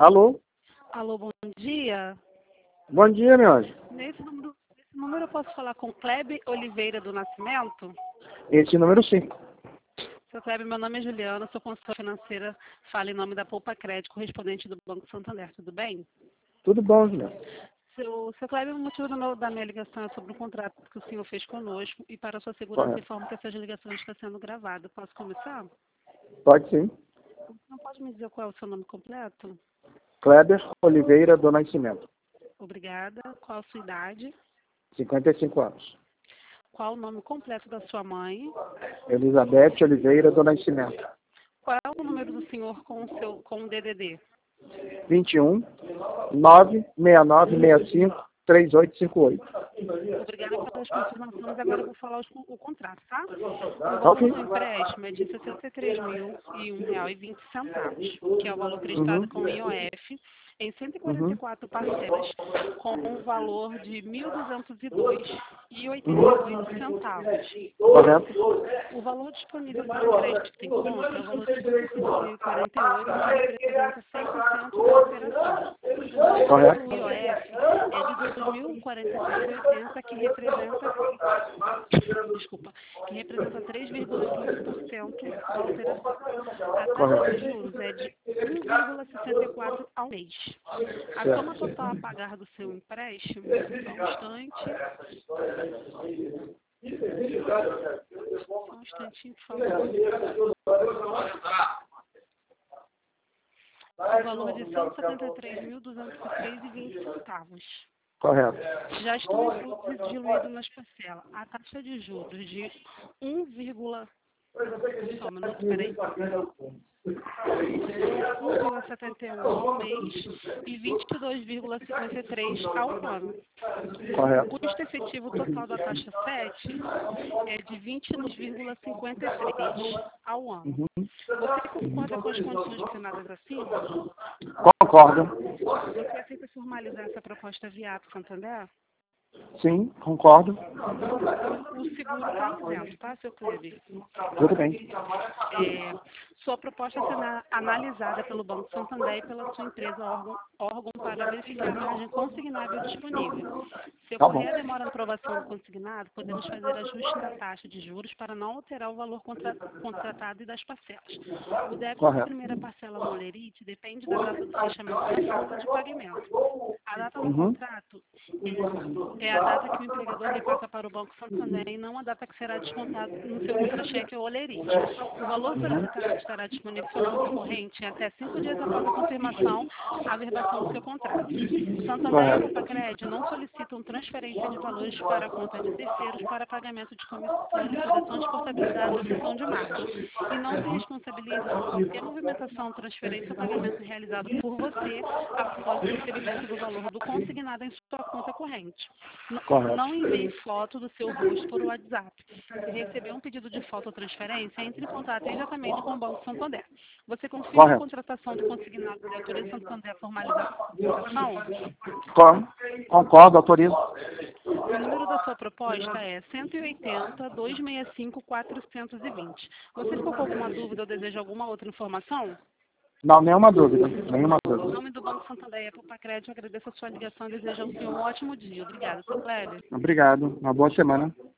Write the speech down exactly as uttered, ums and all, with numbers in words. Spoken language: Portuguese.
Alô? Alô, bom dia. Bom dia, meu anjo. Nesse número, nesse número eu posso falar com Kleber Oliveira do Nascimento? Esse número sim. Seu Kleber, meu nome é Juliana, sou consultora financeira, falo em nome da Poupa Crédito, correspondente do Banco Santander, tudo bem? Tudo bom, Juliana. Seu, seu Kleber, o motivo do meu- da minha ligação é sobre o contrato que o senhor fez conosco e para a sua segurança Correto. informo que essas ligações estão sendo gravadas. Posso começar? Pode sim. Não pode me dizer qual é o seu nome completo? Kleber Oliveira do Nascimento. Obrigada. Qual a sua idade? cinquenta e cinco anos. Qual o nome completo da sua mãe? Elizabeth Oliveira do Nascimento. Qual é o número do senhor com o seu com o D D D? vinte e um, nove seis nove seis cinco, três oito cinco oito. Obrigada pelas confirmações. Agora eu vou falar os- o contrato, tá? O valor Ok. do empréstimo é de sessenta e três mil e um real e vinte centavos, que é o valor Uhum. acreditado com I O F, em cento e quarenta e Uhum. quatro parcelas, com um valor de mil duzentos e dois reais e oitenta e Uhum. oito centavos. Correto? O valor disponível para empréstimo em conta é o valor de sessenta e cinco mil e quarenta e oito, que representa cem por cento da operação. O valor Correto? do I O F é de dois mil e quarenta e seis reais e oitenta centavos, que representa, desculpa, que representa três vírgula vinte por cento da operação. A taxa de Correto. juros é de um vírgula sessenta e quatro ao mês. A soma Certo. total a pagar do seu empréstimo, só um instante, só um instantinho, por favor. O valor de cento e setenta e três mil, duzentos e três reais e vinte centavos. Correto. Já estão incluídos e diluídos nas parcelas. A taxa de juros de um, só um minuto, peraí. um vírgula setenta e um ao mês e vinte e dois vírgula cinquenta e três ao ano. O Correto. custo efetivo total da taxa sete é de vinte e dois vírgula cinquenta e três ao ano. Uhum. Você concorda com as condições mencionadas acima? Concordo. Você aceita formalizar essa proposta via Ato Santander? Sim, concordo. O seguro está isento, tá, seu Kleber? Tudo bem. É, sua proposta será analisada pelo Banco Santander e pela sua empresa órgão, órgão para verificar a margem consignável disponível. Se Tá bom. ocorrer a demora na aprovação do consignado, podemos fazer ajuste na taxa de juros para não alterar o valor contra, contratado e das parcelas. O débito da Correto. primeira parcela molerite depende da data do fechamento da conta de pagamento. A data do Uhum. contrato é, é a data que o empregador repassa para o Banco Santander e não a data que será descontado no seu contra-cheque ou olerite. O valor solicitado estará disponível em sua conta corrente em até cinco dias após a confirmação, a verbação do seu contrato. O Santander e a Correto. Popacred não solicitam transferência de valores para a conta de terceiros para pagamento de comissão, liquidações, portabilidade ou cessão de margem. E não se responsabiliza por qualquer movimentação, transferência ou pagamento realizado por você após o recebimento do valor do consignado em sua conta corrente. N- Correto. Não envie foto do seu rosto por WhatsApp. Se receber um pedido de foto ou transferência, entre em contato imediatamente com o Banco Santander. Você confirma a Correto. contratação do consignado e autoriza o Santander a formalizar a contratação? Con- Concordo, autorizo. O número da sua proposta é cento e oitenta, duzentos e sessenta e cinco, quatrocentos e vinte. Você ficou com alguma dúvida ou deseja alguma outra informação? Não, nenhuma dúvida. Nenhuma Em dúvida. nome do Banco Santander e a Popacred, eu agradeço a sua ligação e desejo ao senhor um ótimo dia. Obrigada, seu Kleber. Obrigado. Uma boa semana.